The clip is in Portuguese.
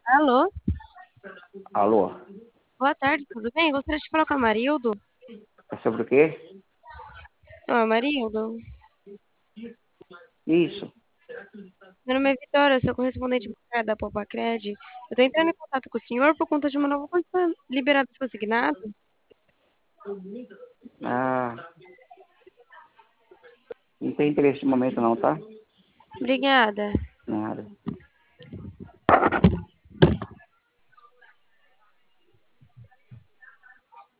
Alô, Alô? boa tarde, tudo bem? Gostaria de falar com a Marildo. É sobre o quê? Marildo, Isso. meu nome é Vitória, eu sou correspondente bancária da Popacred. Eu estou entrando em contato com o senhor por conta de uma nova conta liberada do consignado. Ah, não tem interesse no momento não, tá? Obrigada. Nada.